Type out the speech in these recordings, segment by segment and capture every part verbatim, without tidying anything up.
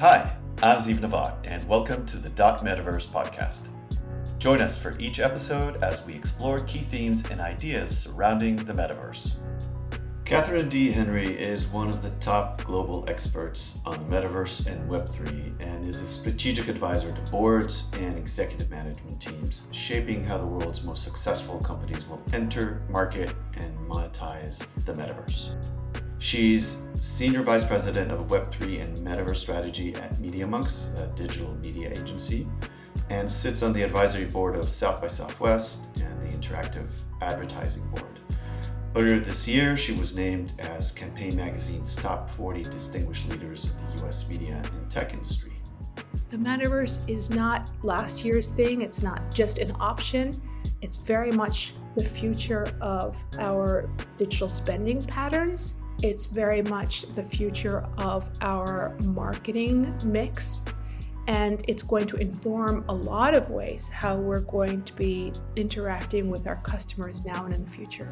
Hi, I'm Ziv Navat, and welcome to the Dot Metaverse podcast. Join us for each episode as we explore key themes and ideas surrounding the metaverse. Catherine D. Henry is one of the top global experts on the metaverse and Web three and is a strategic advisor to boards and executive management teams, shaping how the world's most successful companies will enter, market, and monetize the metaverse. She's Senior Vice President of Web three and Metaverse Strategy at MediaMonks, a digital media agency, and sits on the advisory board of South by Southwest and the Interactive Advertising Board. Earlier this year, she was named as Campaign Magazine's top forty distinguished leaders of the U S media and tech industry. The metaverse is not last year's thing. It's not just an option. It's very much the future of our digital spending patterns. It's very much the future of our marketing mix, and it's going to inform a lot of ways how we're going to be interacting with our customers now and in the future.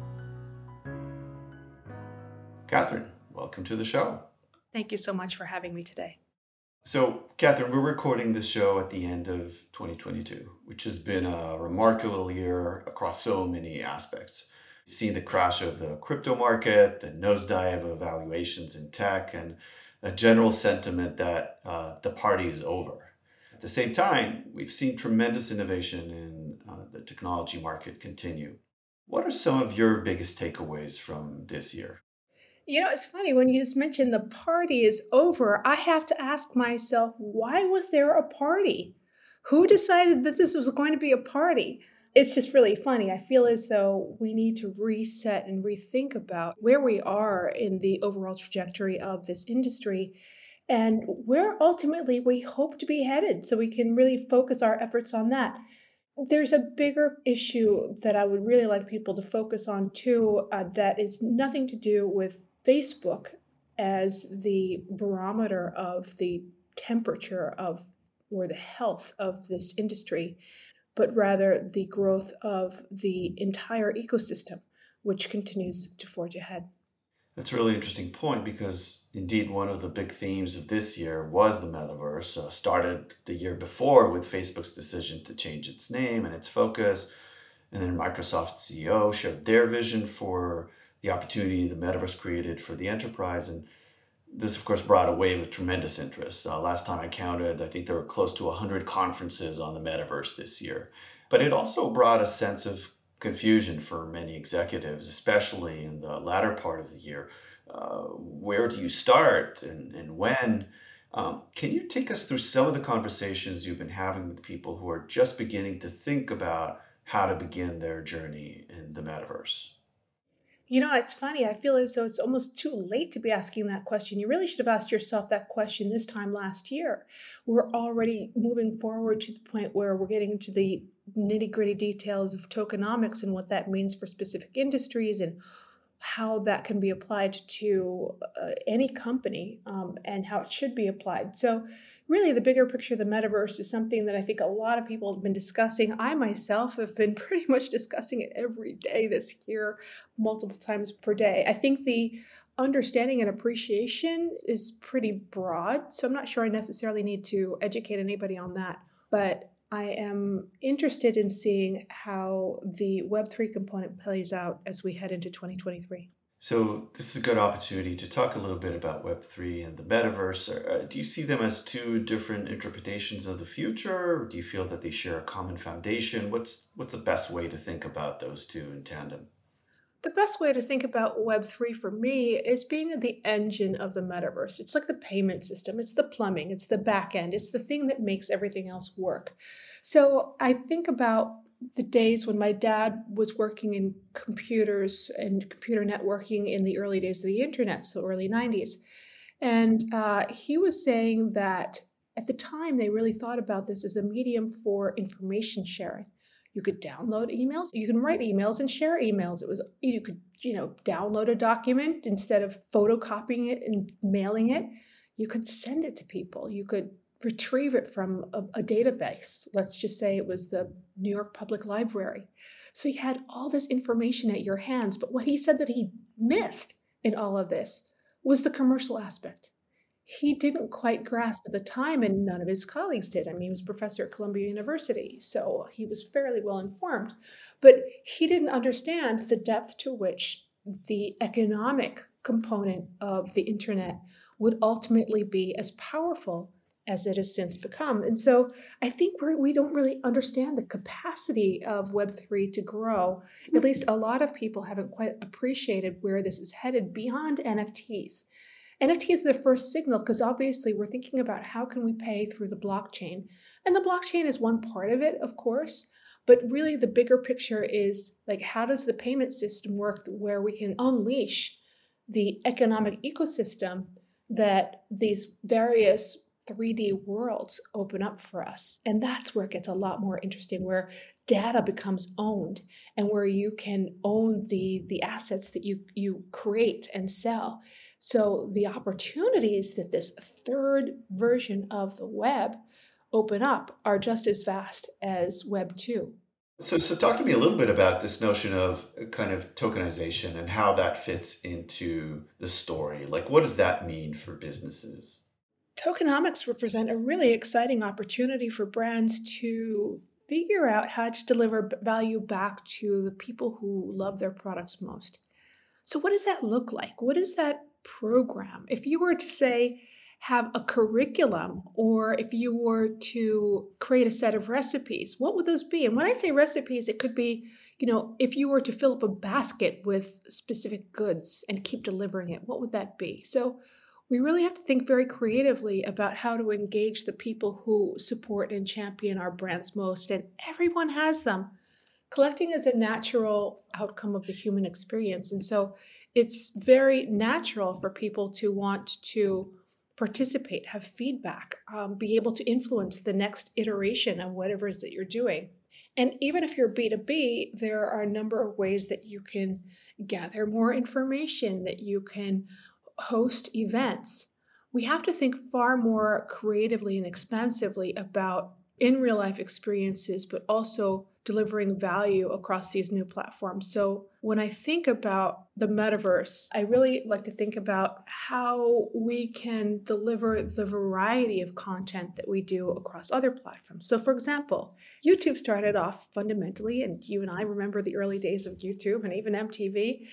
Catherine, welcome to the show. Thank you so much for having me today. So, Catherine, we're recording this show at the end of twenty twenty-two, which has been a remarkable year across so many aspects. We've seen the crash of the crypto market, the nosedive of valuations in tech, and a general sentiment that uh, the party is over. At the same time, we've seen tremendous innovation in uh, the technology market continue. What are some of your biggest takeaways from this year? You know, it's funny when you just mentioned the party is over, I have to ask myself, why was there a party? Who decided that this was going to be a party? It's just really funny. I feel as though we need to reset and rethink about where we are in the overall trajectory of this industry and where ultimately we hope to be headed so we can really focus our efforts on that. There's a bigger issue that I would really like people to focus on too, uh, that is nothing to do with Facebook as the barometer of the temperature of or the health of this industry, but rather the growth of the entire ecosystem, which continues to forge ahead. That's a really interesting point because indeed one of the big themes of this year was the metaverse. Uh, started the year before with Facebook's decision to change its name and its focus. And then Microsoft's C E O shared their vision for the opportunity the metaverse created for the enterprise. And this, of course, brought a wave of tremendous interest. Uh, last time I counted, I think there were close to one hundred conferences on the metaverse this year. But it also brought a sense of confusion for many executives, especially in the latter part of the year. Uh, where do you start and, and when? Um, can you take us through some of the conversations you've been having with people who are just beginning to think about how to begin their journey in the metaverse? You know, it's funny. I feel as though it's almost too late to be asking that question. You really should have asked yourself that question this time last year. We're already moving forward to the point where we're getting into the nitty gritty details of tokenomics and what that means for specific industries and how that can be applied to uh, any company um, and how it should be applied. So, really, the bigger picture of the metaverse is something that I think a lot of people have been discussing. I myself have been pretty much discussing it every day this year, multiple times per day. I think the understanding and appreciation is pretty broad. So, I'm not sure I necessarily need to educate anybody on that. But I am interested in seeing how the Web three component plays out as we head into twenty twenty-three. So this is a good opportunity to talk a little bit about Web three and the metaverse. Uh, do you see them as two different interpretations of the future? Or do you feel that they share a common foundation? What's what's the best way to think about those two in tandem? The best way to think about Web three for me is being the engine of the metaverse. It's like the payment system, it's the plumbing, it's the back end, it's the thing that makes everything else work. So I think about the days when my dad was working in computers and computer networking in the early days of the internet, so early nineties. And uh, he was saying that at the time they really thought about this as a medium for information sharing. You could download emails, you can write emails and share emails. It was you could, you know, download a document instead of photocopying it and mailing it. You could send it to people. You could retrieve it from a, a database. Let's just say it was the New York Public Library. So you had all this information at your hands. But what he said that he missed in all of this was the commercial aspect. he didn't quite grasp at the time, and none of his colleagues did. I mean, he was a professor at Columbia University, so he was fairly well informed, but he didn't understand the depth to which the economic component of the internet would ultimately be as powerful as it has since become. And so I think we're, we don't really understand the capacity of Web three to grow. At least a lot of people haven't quite appreciated where this is headed beyond N F Ts. N F T is the first signal because obviously we're thinking about how can we pay through the blockchain. And the blockchain is one part of it, of course, but really the bigger picture is like how does the payment system work where we can unleash the economic ecosystem that these various three D worlds open up for us. And that's where it gets a lot more interesting, where data becomes owned and where you can own the the assets that you you create and sell. So the opportunities that this third version of the web open up are just as vast as Web two. So, so talk to me a little bit about this notion of uh, kind of tokenization and how that fits into the story. Like, what does that mean for businesses? Tokenomics represent a really exciting opportunity for brands to figure out how to deliver b- value back to the people who love their products most. So, what does that look like? What is that program? If you were to say, have a curriculum, or if you were to create a set of recipes, what would those be? And when I say recipes, it could be, you know, if you were to fill up a basket with specific goods and keep delivering it, what would that be? So, we really have to think very creatively about how to engage the people who support and champion our brands most, and everyone has them. Collecting is a natural outcome of the human experience. And so it's very natural for people to want to participate, have feedback, um, be able to influence the next iteration of whatever it is that you're doing. And even if you're B two B, there are a number of ways that you can gather more information, that you can host events. We have to think far more creatively and expansively about in real life experiences, but also delivering value across these new platforms. So when I think about the metaverse, I really like to think about how we can deliver the variety of content that we do across other platforms. So, for example, YouTube started off fundamentally, and you and I remember the early days of YouTube and even M T V.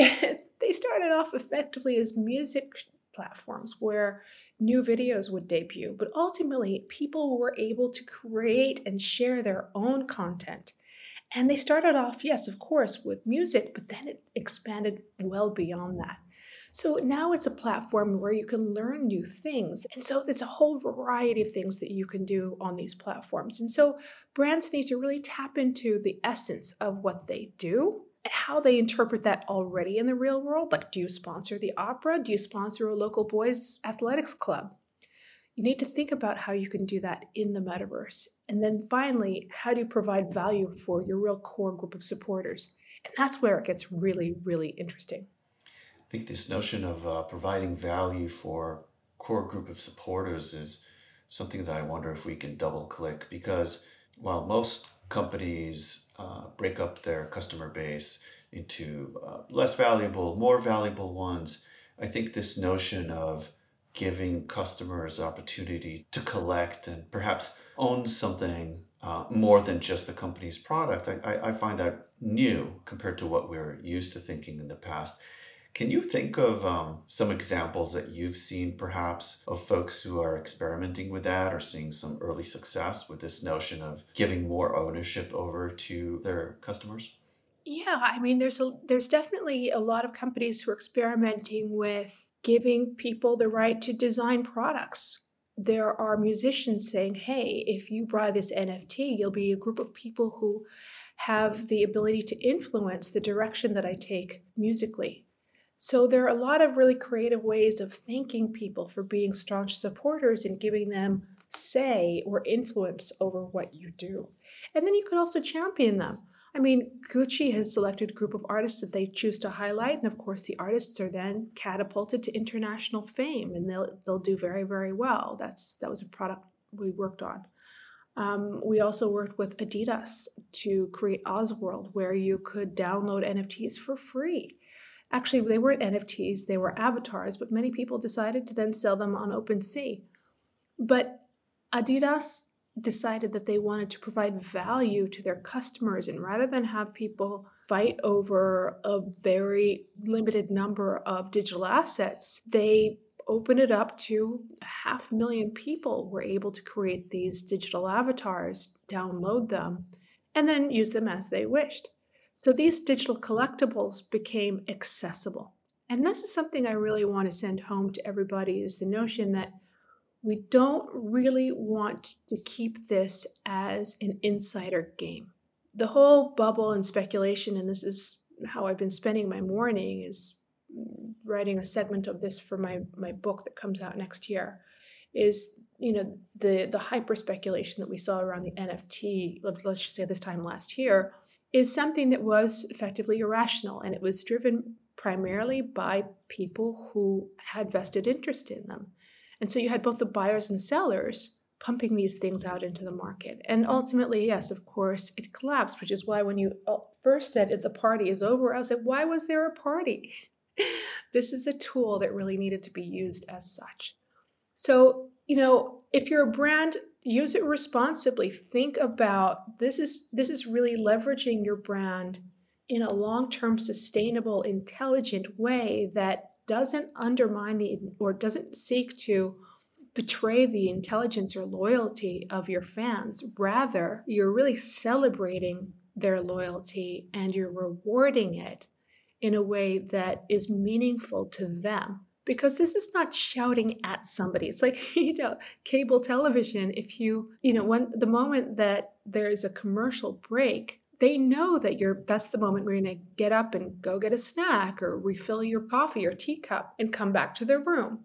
They started off effectively as music platforms where new videos would debut, but ultimately people were able to create and share their own content. And they started off, yes, of course, with music, but then it expanded well beyond that. So now it's a platform where you can learn new things. And so there's a whole variety of things that you can do on these platforms. And so brands need to really tap into the essence of what they do and how they interpret that already in the real world. Like, do you sponsor the opera? Do you sponsor a local boys' athletics club? You need to think about how you can do that in the metaverse. And then finally, how do you provide value for your real core group of supporters? And that's where it gets really, really interesting. I think this notion of uh, providing value for core group of supporters is something that I wonder if we can double click because while most companies uh, break up their customer base into uh, less valuable, more valuable ones, I think this notion of giving customers opportunity to collect and perhaps own something uh, more than just the company's product, I, I, I find that new compared to what we're used to thinking in the past. Can you think of um, some examples that you've seen, perhaps, of folks who are experimenting with that or seeing some early success with this notion of giving more ownership over to their customers? Yeah, I mean, there's a there's definitely a lot of companies who are experimenting with giving people the right to design products. There are musicians saying, "Hey, if you buy this N F T, you'll be a group of people who have the ability to influence the direction that I take musically." So there are a lot of really creative ways of thanking people for being staunch supporters and giving them say or influence over what you do. And then you can also champion them. I mean, Gucci has selected a group of artists that they choose to highlight, and of course, the artists are then catapulted to international fame, and they'll they'll do very very well. That's that was a product we worked on. Um, we also worked with Adidas to create Osworld, where you could download N F Ts for free. Actually, they weren't N F Ts, they were avatars, but many people decided to then sell them on OpenSea. But Adidas decided that they wanted to provide value to their customers, and rather than have people fight over a very limited number of digital assets, they opened it up to half a million people were able to create these digital avatars, download them, and then use them as they wished. So these digital collectibles became accessible. And this is something I really want to send home to everybody, is the notion that we don't really want to keep this as an insider game. The whole bubble and speculation, and this is how I've been spending my morning, is writing a segment of this for my, my book that comes out next year, is you know the the hyper speculation that we saw around the N F T, let's just say this time last year, is something that was effectively irrational, and it was driven primarily by people who had vested interest in them. And so you had both the buyers and sellers pumping these things out into the market. And ultimately, yes, of course, it collapsed, which is why when you first said the party is over, I was like, why was there a party? This is a tool that really needed to be used as such. So, you know, if you're a brand, use it responsibly. Think about this is this is really leveraging your brand in a long-term, sustainable, intelligent way that doesn't undermine the or doesn't seek to betray the intelligence or loyalty of your fans. Rather, you're really celebrating their loyalty and you're rewarding it in a way that is meaningful to them. Because this is not shouting at somebody. It's like, you know, cable television. If you, you know, when the moment that there's a commercial break, they know that you're, that's the moment where you're going to get up and go get a snack or refill your coffee or teacup and come back to their room.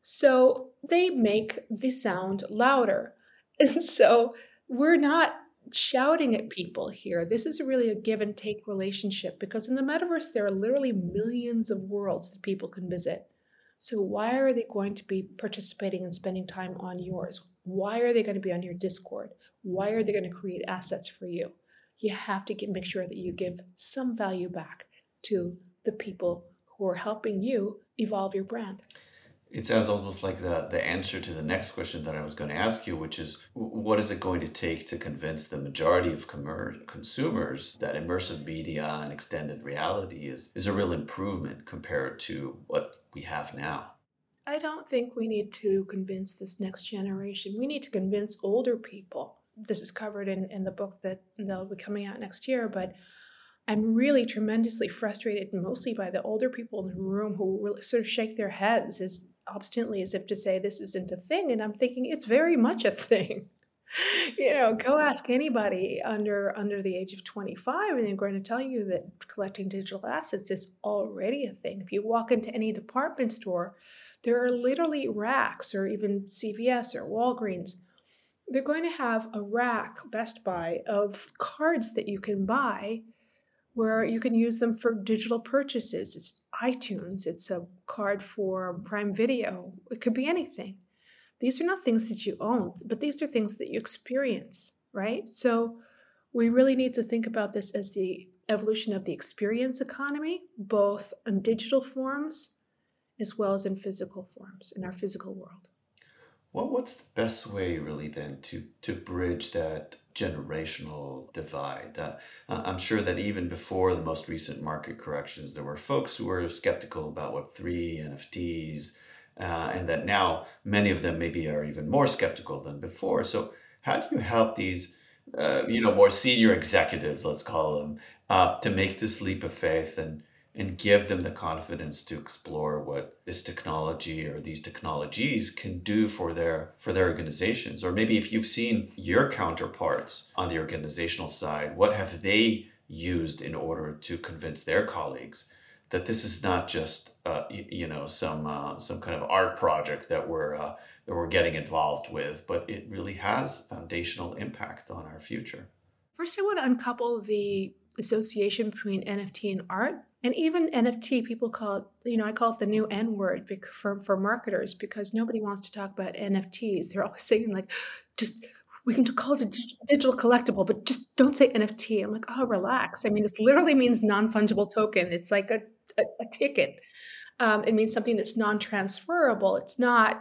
So they make the sound louder. And so we're not shouting at people here. This is really a give and take relationship, because in the metaverse, there are literally millions of worlds that people can visit. So why are they going to be participating and spending time on yours? Why are they going to be on your Discord? Why are they going to create assets for you? You have to get, make sure that you give some value back to the people who are helping you evolve your brand. It sounds almost like the, the answer to the next question that I was going to ask you, which is what is it going to take to convince the majority of commer- consumers that immersive media and extended reality is, is a real improvement compared to what we have now? I don't think we need to convince this next generation. We need to convince older people. This is covered in, in the book that will be coming out next year, but I'm really tremendously frustrated mostly by the older people in the room who really sort of shake their heads as obstinately as if to say this isn't a thing. And I'm thinking it's very much a thing. You know, go ask anybody under under the age of twenty-five, and they're going to tell you that collecting digital assets is already a thing. If you walk into any department store, there are literally racks, or even C V S or Walgreens. They're going to have a rack, Best Buy, of cards that you can buy where you can use them for digital purchases. It's iTunes, it's a card for Prime Video, it could be anything. These are not things that you own, but these are things that you experience, right? So we really need to think about this as the evolution of the experience economy, both in digital forms as well as in physical forms, in our physical world. Well, what's the best way, really, then, to, to bridge that generational divide? Uh, I'm sure that even before the most recent market corrections, there were folks who were skeptical about Web three, N F Ts, uh, and that now many of them maybe are even more skeptical than before. So how do you help these, uh, you know, more senior executives, let's call them, uh, to make this leap of faith and and give them the confidence to explore what this technology or these technologies can do for their for their organizations? Or maybe if you've seen your counterparts on the organizational side, what have they used in order to convince their colleagues that this is not just uh, you, you know some uh, some kind of art project that we're uh, that we're getting involved with, but it really has foundational impact on our future? First, I want to uncouple the association between N F T and art. And even N F T, people call it, you know, I call it the new N word bec- for, for marketers, because nobody wants to talk about N F Ts. They're always saying, like, just, we can call it a dig- digital collectible, but just don't say N F T. I'm like, oh, relax. I mean, it literally means non fungible token. It's like a a, a ticket. Um, it means something that's non-transferable. It's not,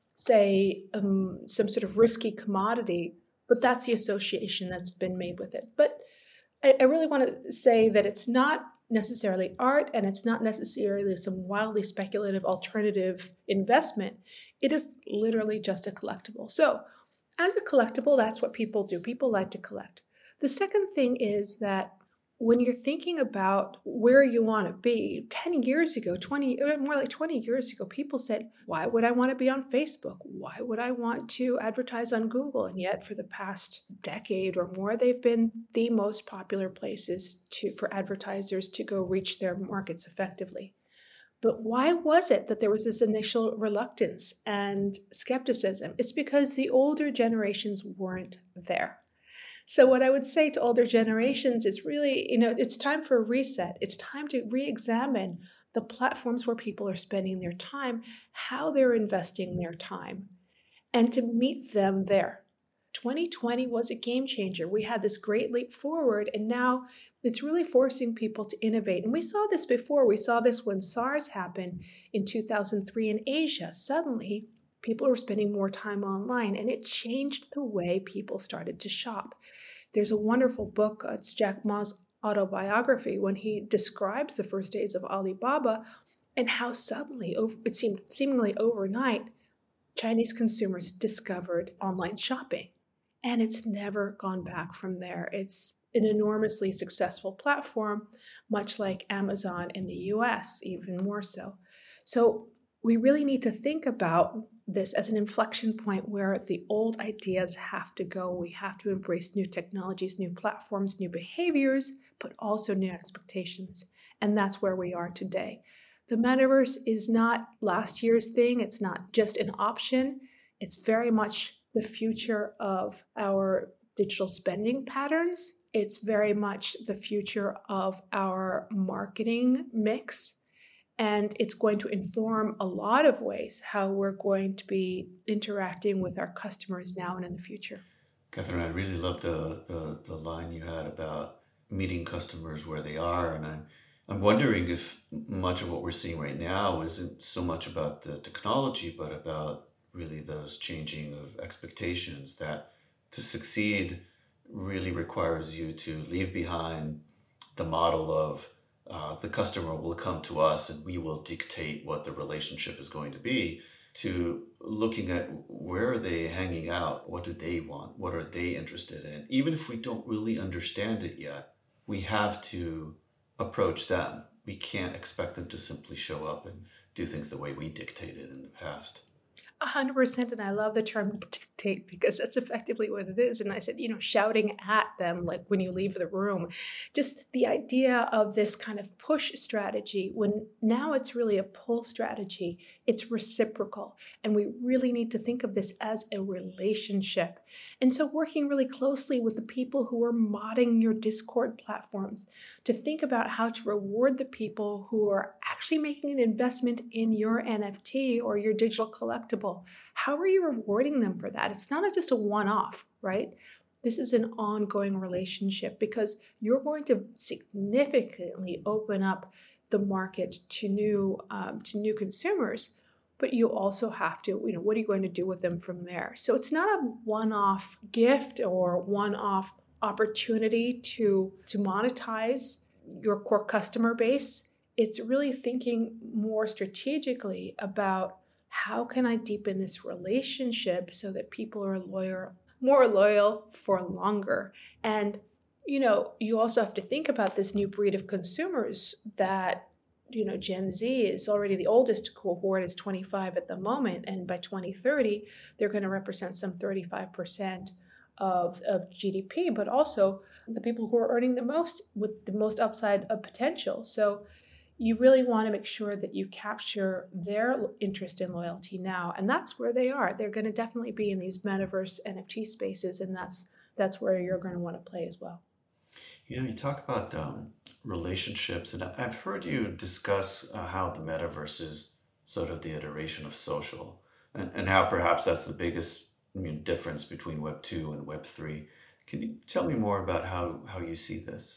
say, um, some sort of risky commodity, but that's the association that's been made with it. But I, I really want to say that it's not necessarily art and it's not necessarily some wildly speculative alternative investment. It is literally just a collectible. So, as a collectible, that's what people do. People like to collect. The second thing is that when you're thinking about where you want to be, ten years ago, twenty, uh, more like twenty years ago, people said, why would I want to be on Facebook? Why would I want to advertise on Google? And yet, for the past decade or more, they've been the most popular places to, for advertisers to go reach their markets effectively. But why was it that there was this initial reluctance and skepticism? It's because the older generations weren't there. So, what I would say to older generations is really, you know, it's time for a reset. It's time to re examine the platforms where people are spending their time, how they're investing their time, and to meet them there. twenty twenty was a game changer. We had this great leap forward, and now it's really forcing people to innovate. And we saw this before. We saw this when SARS happened in two thousand three in Asia. Suddenly, people were spending more time online, and it changed the way people started to shop. There's a wonderful book, uh, it's Jack Ma's autobiography, when he describes the first days of Alibaba and how suddenly, over, it seemed seemingly overnight, Chinese consumers discovered online shopping. And it's never gone back from there. It's an enormously successful platform, much like Amazon in the U S, even more so. So we really need to think about this as an inflection point where the old ideas have to go. We have to embrace new technologies, new platforms, new behaviors, but also new expectations. And that's where we are today. The metaverse is not last year's thing, it's not just an option, it's very much the future of our digital spending patterns. It's very much the future of our marketing mix. And it's going to inform a lot of ways how we're going to be interacting with our customers now and in the future. Catherine, I really love the, the, the line you had about meeting customers where they are. And I'm, I'm wondering if much of what we're seeing right now isn't so much about the technology, but about really those changing of expectations that to succeed really requires you to leave behind the model of uh, the customer will come to us and we will dictate what the relationship is going to be, to looking at where are they hanging out, what do they want, what are they interested in. Even if we don't really understand it yet, we have to approach them. We can't expect them to simply show up and do things the way we dictated in the past. A hundred percent, and I love the term dictate because that's effectively what it is. And I said, you know, shouting at them like when you leave the room, just the idea of this kind of push strategy when now it's really a pull strategy. It's reciprocal, and we really need to think of this as a relationship. And so, working really closely with the people who are modding your Discord platforms to think about how to reward the people who are actually making an investment in your N F T or your digital collectible. How are you rewarding them for that? It's not just a one off, right? This is an ongoing relationship because you're going to significantly open up the market to new um, to new consumers, but you also have to, you know, what are you going to do with them from there? So it's not a one-off gift or one-off opportunity to to monetize your core customer base. It's really thinking more strategically about how can I deepen this relationship so that people are loyal, more loyal for longer? And you know, you also have to think about this new breed of consumers that, you know, Gen Z is already the oldest cohort, is twenty-five at the moment, and by twenty thirty, they're going to represent some thirty-five percent of, of G D P, but also the people who are earning the most with the most upside of potential. So you really want to make sure that you capture their interest and loyalty now, and that's where they are. They're going to definitely be in these metaverse N F T spaces, and that's that's where you're going to want to play as well. You know, you talk about um, relationships, and I- I've heard you discuss uh, how the metaverse is sort of the iteration of social, and, and how perhaps that's the biggest, I mean, difference between Web two and Web three. Can you tell me more about how, how you see this?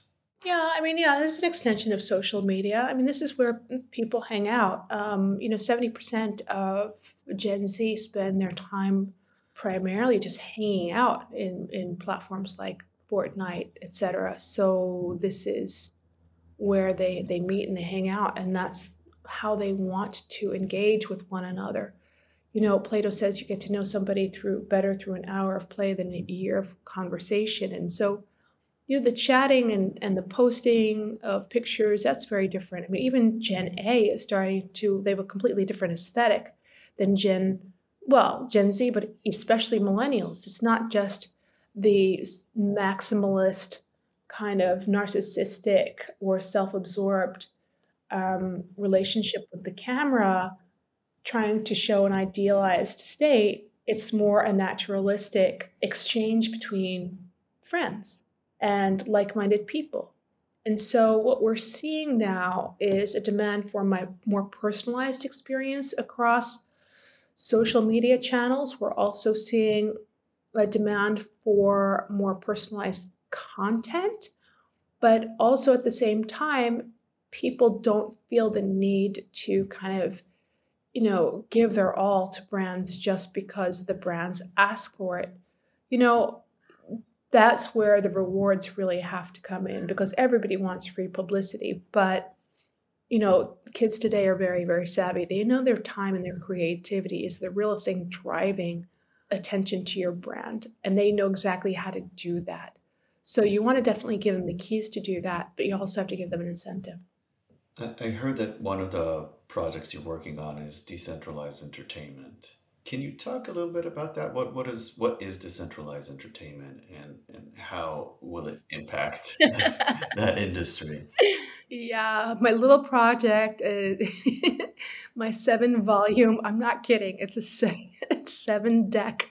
Yeah, I mean, yeah, this is an extension of social media. I mean, this is where mm, people hang out. Um, you know, seventy percent of Gen Z spend their time primarily just hanging out in in platforms like Fortnite, et cetera. So this is where they they meet and they hang out, and that's how they want to engage with one another. You know, Plato says you get to know somebody through better through an hour of play than a year of conversation, and so you know, the chatting and and the posting of pictures, that's very different. I mean, even Gen A is starting to they have a completely different aesthetic than Gen well, Gen Z, but especially millennials. It's not just the s maximalist, kind of narcissistic or self-absorbed, um, relationship with the camera trying to show an idealized state. It's more a naturalistic exchange between friends and like-minded people. And so what we're seeing now is a demand for my more personalized experience across social media channels. We're also seeing a demand for more personalized content, but also at the same time, people don't feel the need to kind of you know, give their all to brands just because the brands ask for it. You know, that's where the rewards really have to come in because everybody wants free publicity. But, you know, kids today are very, very savvy. They know their time and their creativity is the real thing driving attention to your brand. And they know exactly how to do that. So you want to definitely give them the keys to do that, but you also have to give them an incentive. I I heard that one of the projects you're working on is decentralized entertainment. Can you talk a little bit about that? What what is what is decentralized entertainment and and how will it impact that industry? Yeah, my little project, uh, my seven volume I'm not kidding, it's a se it's seven deck,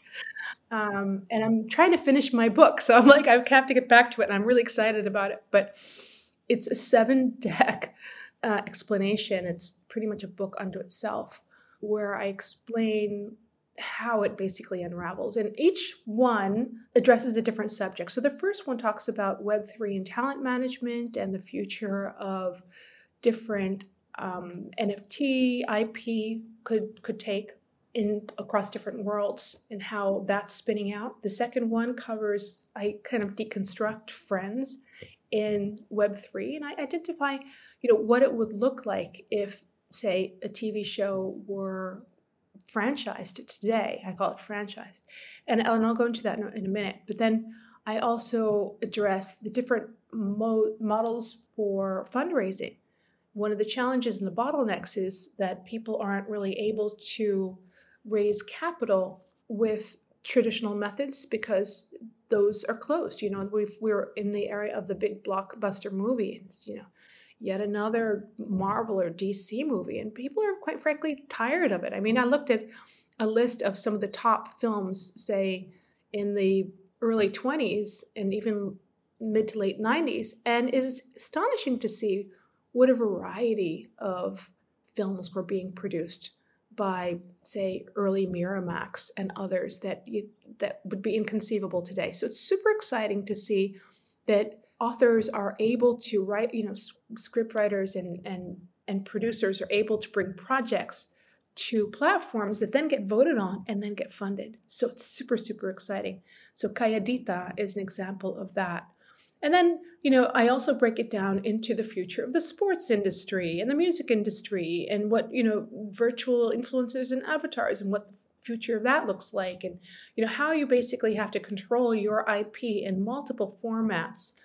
um, and I'm trying to finish my book, so I'm like, I have to get back to it, and I'm really excited about it, but it's a seven deck, uh, explanation, it's pretty much a book unto itself, where I explain how it basically unravels, and each one addresses a different subject. So the first one talks about Web three and talent management and the future of different um, N F T, I P could could take in across different worlds and how that's spinning out. The second one covers I kind of deconstruct friends in Web three and I identify, you know, what it would look like if, say, a T V show were franchised today. I call it franchised. And, and I'll go into that in a, in a minute. But then I also address the different mo- models for fundraising. One of the challenges and the bottlenecks is that people aren't really able to raise capital with traditional methods because those are closed. You know, we've, we're in the area of the big blockbuster movies, you know, yet another Marvel or D C movie, and people are quite frankly tired of it. I mean, I looked at a list of some of the top films, say in the early twenties and even mid to late nineties, and it is astonishing to see what a variety of films were being produced by, say, early Miramax and others that you, that would be inconceivable today. So it's super exciting to see that authors are able to write, you know, s- script writers and and and producers are able to bring projects to platforms that then get voted on and then get funded. So it's super super exciting. So Calladita is an example of that. And then, you know, I also break it down into the future of the sports industry and the music industry and what, you know, virtual influencers and avatars and what the future of that looks like and you know how you basically have to control your I P in multiple formats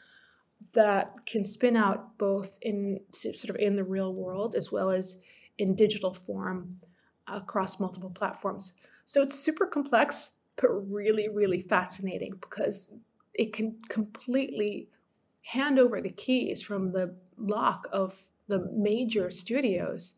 that can spin out both in sort of in the real world as well as in digital form across multiple platforms. So it's super complex, but really, really fascinating because it can completely hand over the keys from the lock of the major studios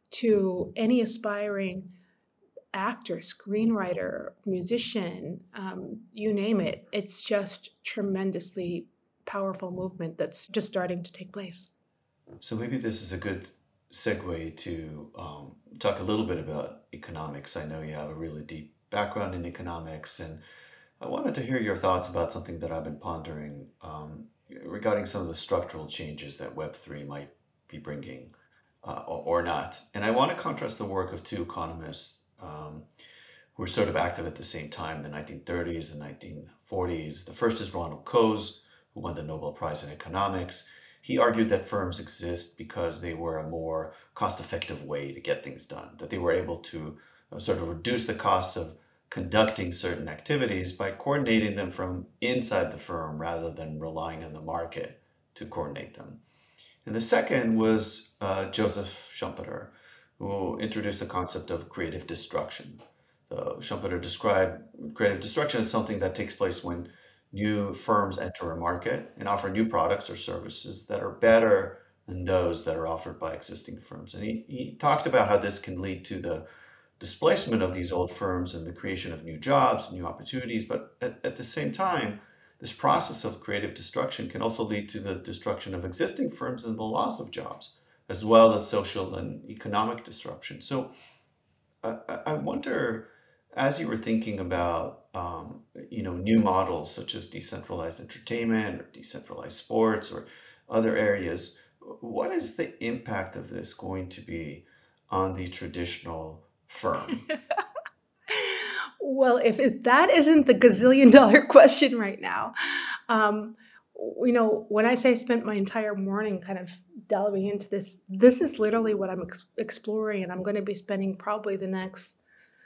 to any aspiring actor, screenwriter, musician, um, you name it. It's just tremendously powerful movement that's just starting to take place. So maybe this is a good segue to um, talk a little bit about economics. I know you have a really deep background in economics, and I wanted to hear your thoughts about something that I've been pondering. Um, regarding some of the structural changes that Web three might be bringing uh, or, or not. And I want to contrast the work of two economists um, who were sort of active at the same time in the nineteen thirties and nineteen forties. The first is Ronald Coase, who won the Nobel Prize in Economics. He argued that firms exist because they were a more cost-effective way to get things done, that they were able to uh, sort of reduce the costs of conducting certain activities by coordinating them from inside the firm rather than relying on the market to coordinate them. And the second was uh, Joseph Schumpeter, who introduced the concept of creative destruction. So Schumpeter described creative destruction as something that takes place when new firms enter a market and offer new products or services that are better than those that are offered by existing firms. And he, he talked about how this can lead to the displacement of these old firms and the creation of new jobs, new opportunities. But at, at the same time, this process of creative destruction can also lead to the destruction of existing firms and the loss of jobs, as well as social and economic disruption. So uh, I I wonder, as you were thinking about um, you know new models such as decentralized entertainment or decentralized sports or other areas, what is the impact of this going to be on the traditional firm? Well, if it, that isn't the gazillion dollar question right now, um, you know, when I say I spent my entire morning kind of delving into this, this is literally what I'm ex- exploring, and I'm going to be spending probably the next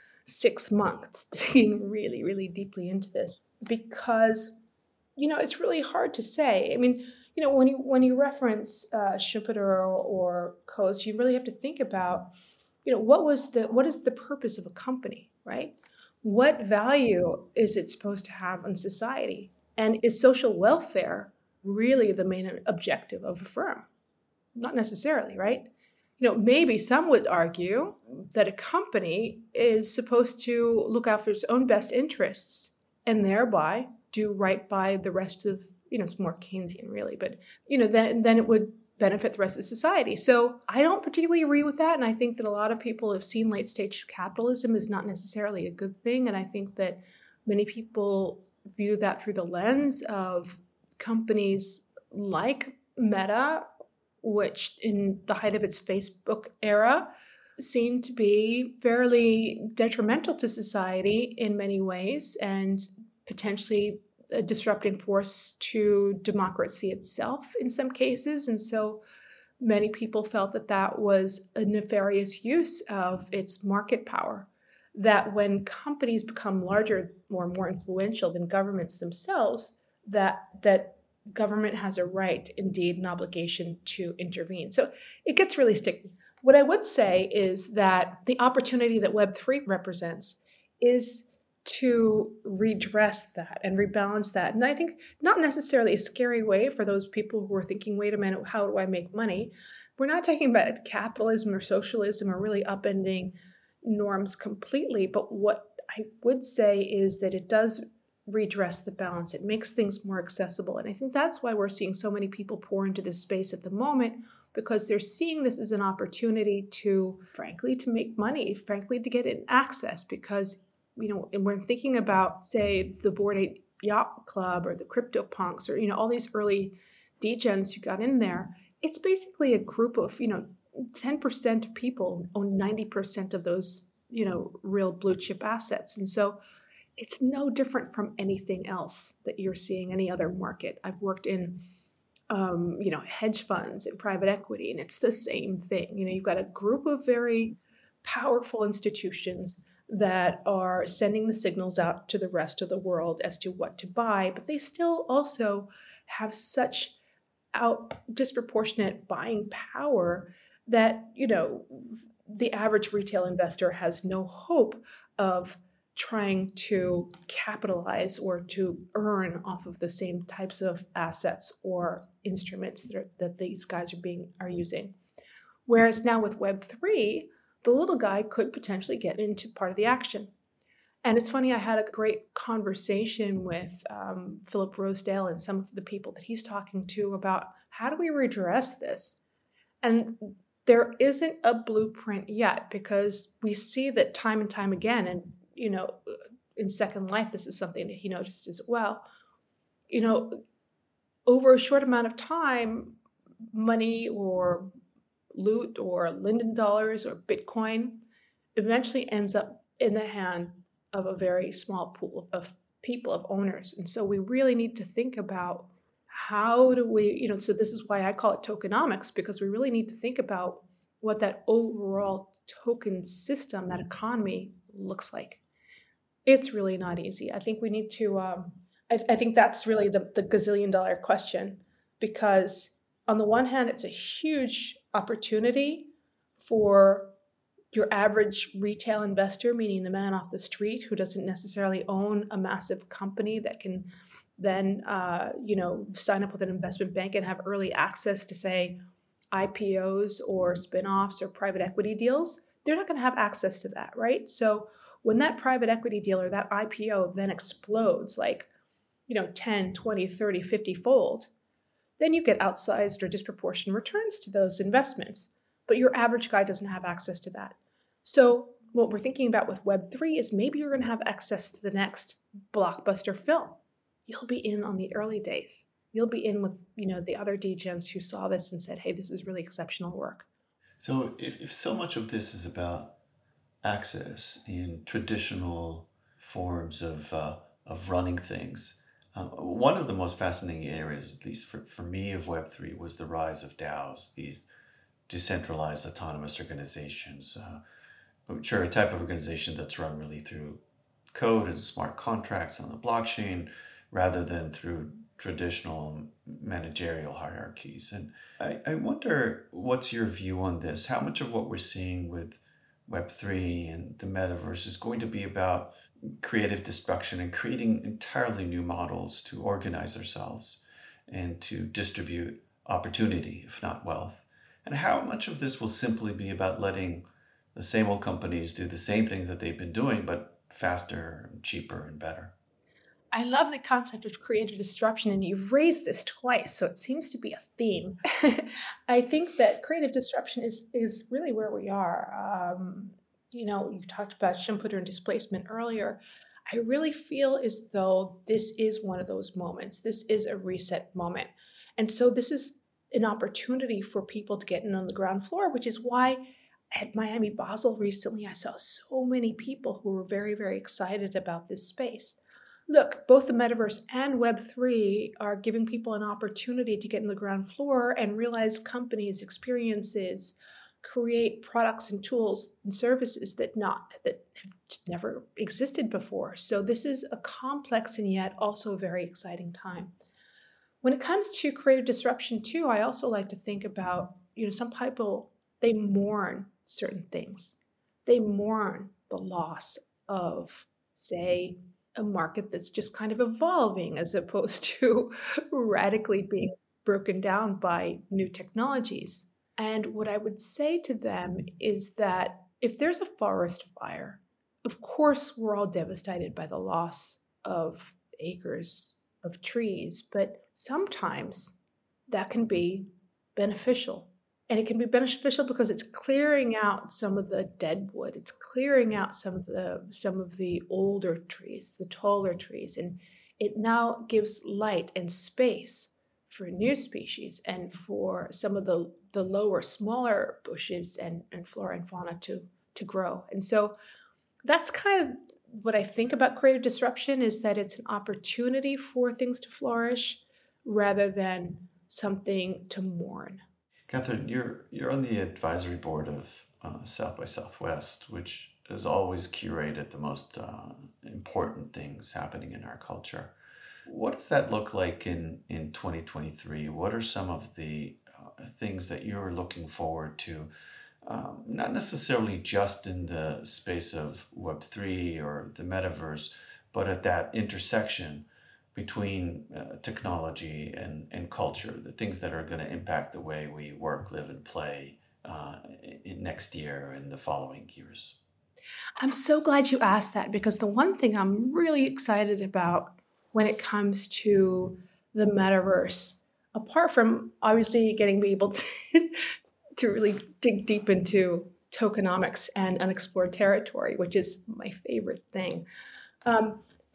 six months digging really, really deeply into this because you know it's really hard to say. I mean, you know, when you when you reference uh, Schumpeter or, or Coase, you really have to think about, you know, what was the what is the purpose of a company, right? What value is it supposed to have on society, and is social welfare really the main objective of a firm? Not necessarily, right? You know, maybe some would argue that a company is supposed to look out for its own best interests and thereby do right by the rest of, you know, it's more Keynesian really, but, you know, then, then it would benefit the rest of society. So I don't particularly agree with that. And I think that a lot of people have seen late stage capitalism as not necessarily a good thing. And I think that many people view that through the lens of companies like Meta, which in the height of its Facebook era seemed to be fairly detrimental to society in many ways and potentially a disrupting force to democracy itself in some cases. And so many people felt that that was a nefarious use of its market power. That when companies become larger or more influential than governments themselves, that that government has a right, indeed, an obligation to intervene. So it gets really sticky. What I would say is that the opportunity that Web three represents is to redress that and rebalance that. And I think not necessarily a scary way for those people who are thinking, wait a minute, how do I make money? We're not talking about capitalism or socialism or really upending norms completely. But what I would say is that it does redress the balance. It makes things more accessible. And I think that's why we're seeing so many people pour into this space at the moment, because they're seeing this as an opportunity to, frankly, to make money, frankly, to get in access. Because, you know, and we're thinking about, say, the Bored Ape Yacht Club or the CryptoPunks or, you know, all these early degens who got in there. It's basically a group of, you know, ten percent of people own ninety percent of those, you know, real blue chip assets. And so it's no different from anything else that you're seeing any other market. I've worked in, um, you know, hedge funds and private equity, and it's the same thing. You know, you've got a group of very powerful institutions that are sending the signals out to the rest of the world as to what to buy, but they still also have such out disproportionate buying power that, you know, the average retail investor has no hope of trying to capitalize or to earn off of the same types of assets or instruments that, are, that these guys are being are using. Whereas now with Web three, the little guy could potentially get into part of the action. And it's funny, I had a great conversation with um, Philip Rosedale and some of the people that he's talking to about how do we redress this? And there isn't a blueprint yet, because we see that time and time again, and you know, in Second Life, this is something that he noticed as well. You know, over a short amount of time, money or loot or Linden dollars or Bitcoin eventually ends up in the hand of a very small pool of, of people, of owners. And so we really need to think about how do we, you know, so this is why I call it tokenomics, because we really need to think about what that overall token system, that economy looks like. It's really not easy. I think we need to, um, I, I think that's really the, the gazillion dollar question, because on the one hand, it's a huge opportunity for your average retail investor, meaning the man off the street who doesn't necessarily own a massive company that can then, uh, you know, sign up with an investment bank and have early access to, say, I P Os or spinoffs or private equity deals. They're not going to have access to that, right? So when that private equity deal or that I P O then explodes like, you know, ten, twenty, thirty, fifty fold, then you get outsized or disproportionate returns to those investments. But your average guy doesn't have access to that. So what we're thinking about with Web three is maybe you're going to have access to the next blockbuster film. You'll be in on the early days. You'll be in with, you know, the other degens who saw this and said, hey, this is really exceptional work. So if, if so much of this is about access in traditional forms of, uh, of running things, uh, one of the most fascinating areas, at least for, for me, of Web three was the rise of DAOs, these decentralized autonomous organizations, uh, which are a type of organization that's run really through code and smart contracts on the blockchain rather than through traditional managerial hierarchies. And I, I wonder, what's your view on this? How much of what we're seeing with Web three and the metaverse is going to be about creative destruction and creating entirely new models to organize ourselves and to distribute opportunity, if not wealth? And how much of this will simply be about letting the same old companies do the same thing that they've been doing, but faster and cheaper and better? I love the concept of creative disruption, and you've raised this twice, so it seems to be a theme. I think that creative disruption is is really where we are. Um, you know, you talked about Schumpeter and displacement earlier. I really feel as though this is one of those moments. This is a reset moment. And so this is an opportunity for people to get in on the ground floor, which is why at Miami Basel recently, I saw so many people who were very, very excited about this space. Look, both the metaverse and Web three are giving people an opportunity to get in the ground floor and realize companies, experiences, create products and tools and services that not that have just never existed before. So this is a complex and yet also a very exciting time. When it comes to creative disruption too, I also like to think about, you know, some people, they mourn certain things. They mourn the loss of, say, a market that's just kind of evolving as opposed to radically being broken down by new technologies. And what I would say to them is that if there's a forest fire, of course we're all devastated by the loss of acres of trees, but sometimes that can be beneficial. And it can be beneficial because it's clearing out some of the dead wood. It's clearing out some of the some of the older trees, the taller trees, and it now gives light and space for new species and for some of the, the lower, smaller bushes and, and flora and fauna to, to grow. And so that's kind of what I think about creative disruption, is that it's an opportunity for things to flourish rather than something to mourn. Catherine, you're you're on the advisory board of uh, South by Southwest, which has always curated the most uh, important things happening in our culture. What does that look like in, in twenty twenty-three? What are some of the uh, things that you're looking forward to? Um, not necessarily just in the space of Web three or the metaverse, but at that intersection between uh, technology and, and culture, the things that are going to impact the way we work, live, and play uh, in next year and the following years. I'm so glad you asked that, because the one thing I'm really excited about when it comes to the metaverse, apart from obviously getting me able to, to really dig deep into tokenomics and unexplored territory, which is my favorite thing. Um,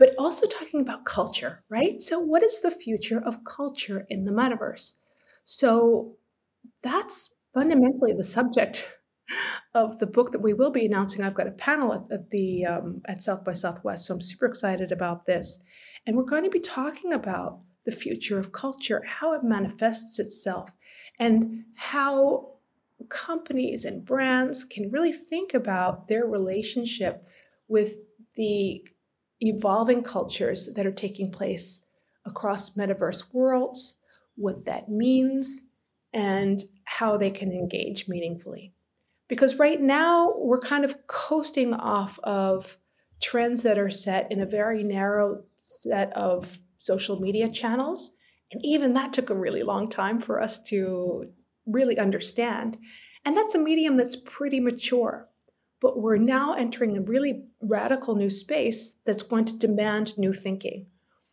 but also talking about culture, right? So, what is the future of culture in the metaverse? So, that's fundamentally the subject of the book that we will be announcing. I've got a panel at, at the um, at South by Southwest, so I'm super excited about this. And we're going to be talking about the future of culture, how it manifests itself, and how companies and brands can really think about their relationship with the evolving cultures that are taking place across metaverse worlds, what that means, and how they can engage meaningfully. Because right now, we're kind of coasting off of trends that are set in a very narrow set of social media channels. And even that took a really long time for us to really understand. And that's a medium that's pretty mature. But we're now entering a really radical new space that's going to demand new thinking.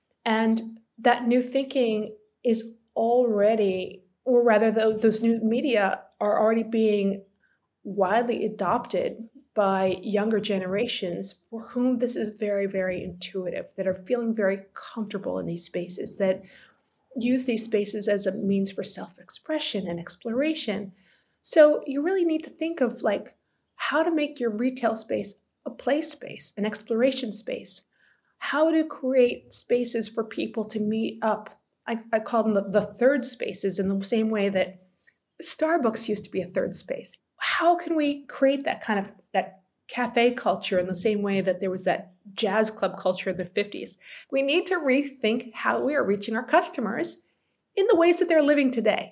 And that new thinking is already, or rather, those new media are already being widely adopted by younger generations for whom this is very, very intuitive, that are feeling very comfortable in these spaces, that use these spaces as a means for self-expression and exploration. So you really need to think of like how to make your retail space a play space, an exploration space, how to create spaces for people to meet up. I, I call them the, the third spaces in the same way that Starbucks used to be a third space. How can we create that kind of that cafe culture in the same way that there was that jazz club culture in the fifties? We need to rethink how we are reaching our customers in the ways that they're living today.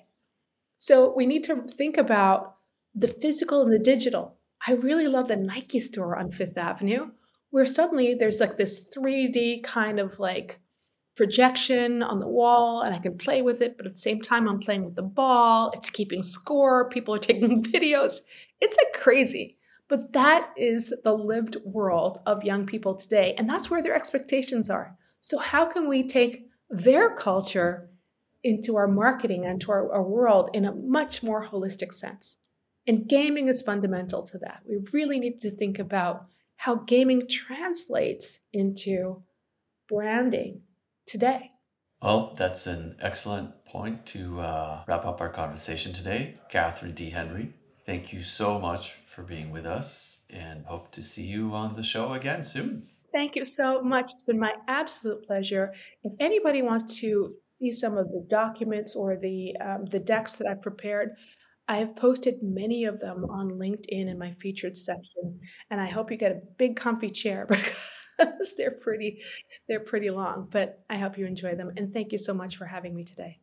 So we need to think about the physical and the digital. I really love the Nike store on Fifth Avenue, where suddenly there's like this three D kind of like projection on the wall and I can play with it, but at the same time, I'm playing with the ball. It's keeping score. People are taking videos. It's like crazy. But that is the lived world of young people today. And that's where their expectations are. So, how can we take their culture into our marketing and to our, our world in a much more holistic sense? And gaming is fundamental to that. We really need to think about how gaming translates into branding today. Well, that's an excellent point to uh, wrap up our conversation today. Catherine D. Henry, thank you so much for being with us and hope to see you on the show again soon. Thank you so much. It's been my absolute pleasure. If anybody wants to see some of the documents or the um, the decks that I've prepared, I have posted many of them on LinkedIn in my featured section, and I hope you get a big comfy chair because they're pretty they're pretty long. But I hope you enjoy them, and thank you so much for having me today.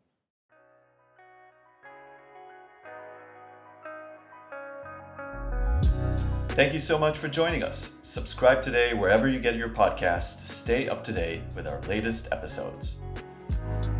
Thank you so much for joining us. Subscribe today wherever you get your podcasts to stay up to date with our latest episodes.